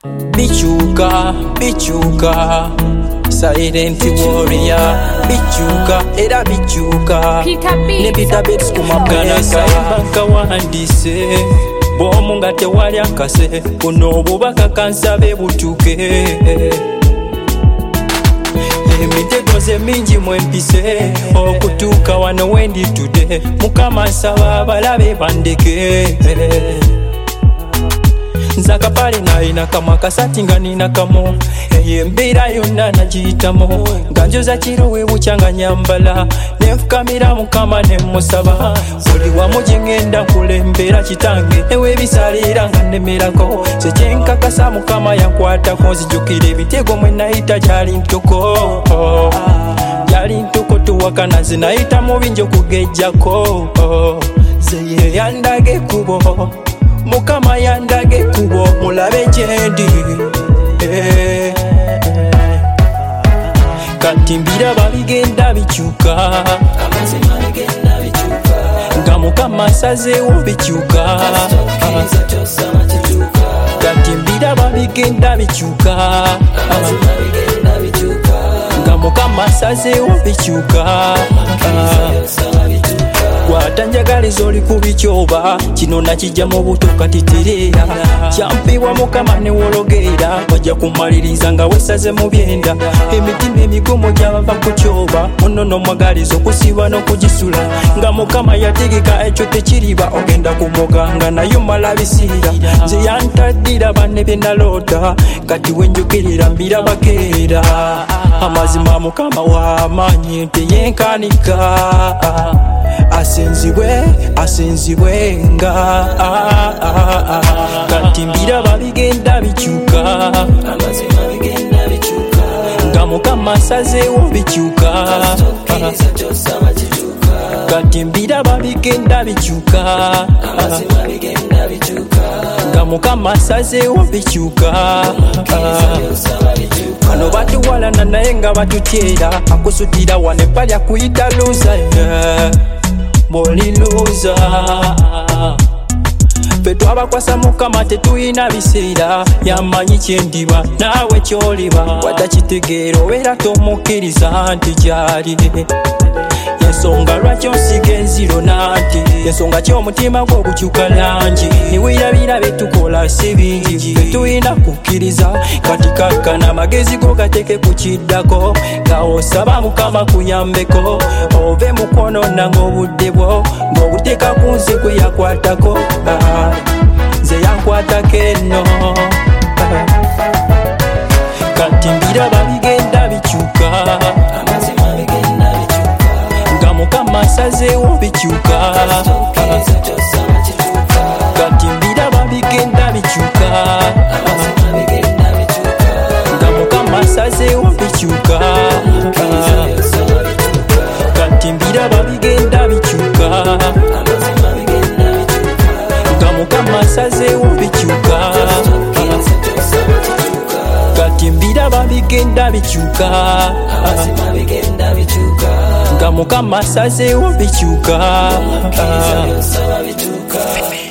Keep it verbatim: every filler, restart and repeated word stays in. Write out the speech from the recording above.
Bichuka, bichuka, silent warrior. Bichuka, era bichuka. Ne Peter Bates kumapana kaimba wandise. Bomu nga tewali akase. Kuno obubaka kansabe butuke. Emitego ze mingi mwempise. Okutuuka wano wendi today. Mukama nsaba abalabe bandeke. Nzaka pali na ina kama kasati nga nina kamo. Eye mbira yonna nagiyitamu. Nga njoza kiro we bukyanga nyambala. Nenfukamira mukama ne musaba. Buli wamu gye ngenda nkulembera kitange. Ewe bisalira nga nnemerako. Kye kye nkakasa mukama yankwatako. Nzijukira ebitego mwe nayita gyali ntoko. Gyali ntoko tuwakana ze nayita mu bingi okugejjako. Ze ye yandaga ekkubo. Mukama yandage kubo mulabe gyendi. eh, Kati mbiraba bigenda bikyuka. Nga mukama asazeewo bikyuka. Kati mbiraba bigenda bikyuka. Nga mukama asazeewo bikyuka. Gwatanjagaliza oli kubikyoba. Kino nakijja mu buto kati terera. Kyampibwa mukama ne wologeera. Wajja kumaliriza nga wesaze mu byenda. Emitima emigomo gyabava ku kyoba. Munono mwagaliza okusiba n'okugisula. Nga mukama yategeka ekyo tekiriba. Ogenda kumuganga nayo mala bisiira. Nze yantaddira banne bye naloota. Kati wenjukirira mbiraba keera. Amazima mukama w'amaanyi teyenkanika. Asenzibwe, asenzibwe nga. Kati mbiraba bigenda bikyuka. Nga mukama asazeewo bikyuka. Kati mbiraba bigenda bikyuka. Nga mukama asazeewo bikyuka. Kano batuwalana naye nga batutyera. Akusutira wano ebbali akuyita luza. Boli luza. Ffe twabakwasa mukama tetuyina biseera. Yamanyi kyendiba naawe kyoliba. Watakitegeera obeera tomukkiriza nti gyali. Ensonga lwaki onsiga enziro nanti. Ensonga ki omutima gwo gukyuka langi. Niwirabira betukola si bingi. Tetuyina kukkiriza. Kati kakkana amagezi go gateke ku kiddako. Nga osaba mukama kuyambeko. Ove mukono nange obudde bwo. Ng'obuteeka ku nze kwe yakwatako. Nze yankwatako eno. Kati mbiraba bigenda bikyuka. Nga mukama asazeewo bikyuka. Kati mbiraba bigenda bikyuka. Nga mukama asazeewo bikyuka. Kati mbiraba bigenda bikyuka. Nga mukama asazeewo bikyuka. Kati mbiraba bigenda bikyuka. Nga mukama asazeewo bikyuka.